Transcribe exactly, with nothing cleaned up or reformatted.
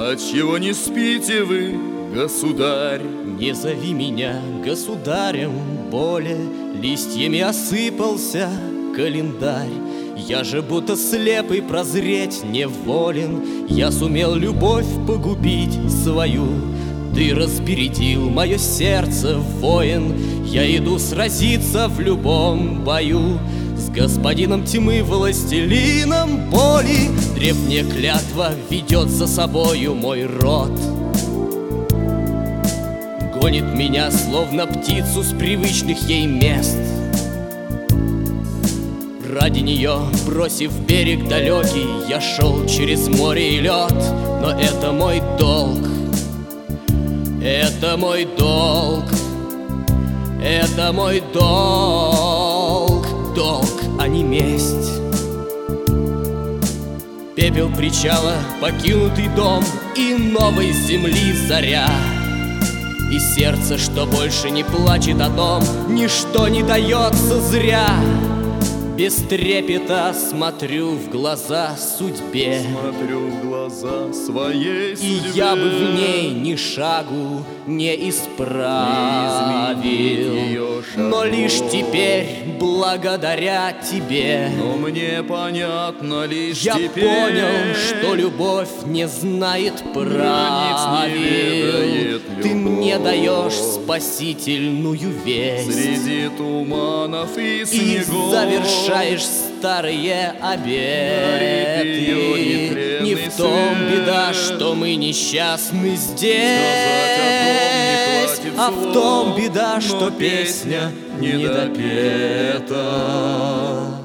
Отчего не спите вы, государь? Не зови меня государем более, листьями осыпался календарь. Я же будто слепый прозреть не волен. Я сумел любовь погубить свою. Ты разбередил мое сердце, воин. Я иду сразиться в любом бою с господином тьмы, властелином боли. Древняя клятва ведет за собою мой род. Гонит меня, словно птицу, с привычных ей мест. Ради нее, бросив берег далекий, я шел через море и лед. Но это мой долг, это мой долг, это мой долг, долг, а не месть. Пепел причала, покинутый дом и новой земли заря. И сердце, что больше не плачет о том, ничто не дается зря. Без трепета смотрю в глаза судьбе, Смотрю в глаза своей судьбе. И я бы в ней ни шагу не исправил, Не ее но лишь шагов. теперь, благодаря тебе, Но мне понятно лишь я теперь, понял, что любовь не знает правил. ведает Ты любовь. мне даешь спасительную весть Среди туманов и и снегов завершаешь старые Горит ее обеты. Не нетленный в том свет. беда, что мы несчастны Сказать здесь, о том не хватит а в том слов, беда, но что песня песня не допета.